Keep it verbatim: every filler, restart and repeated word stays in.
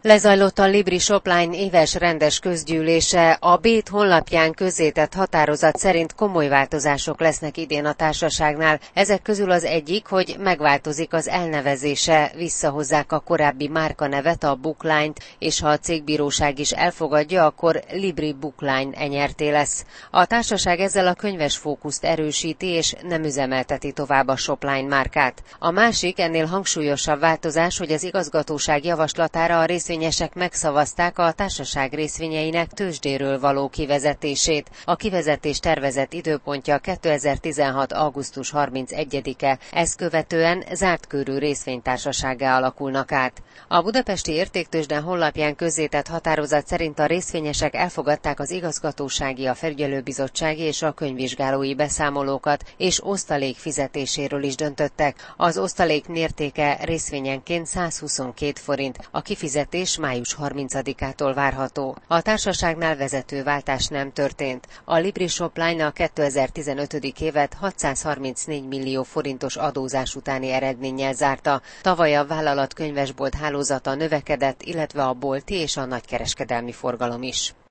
Lezajlott a Libri Shopline éves rendes közgyűlése, a Bét honlapján közzétett határozat szerint komoly változások lesznek idén a társaságnál. Ezek közül az egyik, hogy megváltozik az elnevezése, visszahozzák a korábbi márkanevet, a Bookline-t, és ha a cégbíróság is elfogadja, akkor Libri Bookline enyerté lesz. A társaság ezzel a könyves fókuszt erősíti, és nem üzemelteti tovább a Shopline márkát. A másik, ennél hangsúlyosabb változás, hogy az igazgatóság javaslatára a részvényesek megszavazták a társaság részvényeinek tőzsdéről való kivezetését. A kivezetés tervezett időpontja kétezer-tizenhat. augusztus harmincegyedike, ezt követően zárt körű részvénytársasággá alakulnak át. A Budapesti Értéktőzsde honlapján közzétett határozat szerint a részvényesek elfogadták az igazgatósági, a felügyelőbizottsági és a könyvvizsgálói beszámolókat, és osztalék fizetéséről is döntöttek. Az osztalék mértéke részvényenként százhuszonkét forint, a kifizetés május harmincadikától várható. A társaságnál vezetőváltás nem történt. A Libri Shopline a kétezer-tizenötödik évet hatszázharmincnégy millió forintos adózás utáni eredménnyel zárta. Tavaly a vállalat könyvesbolt hálózata növekedett, illetve a bolti és a nagykereskedelmi forgalom is.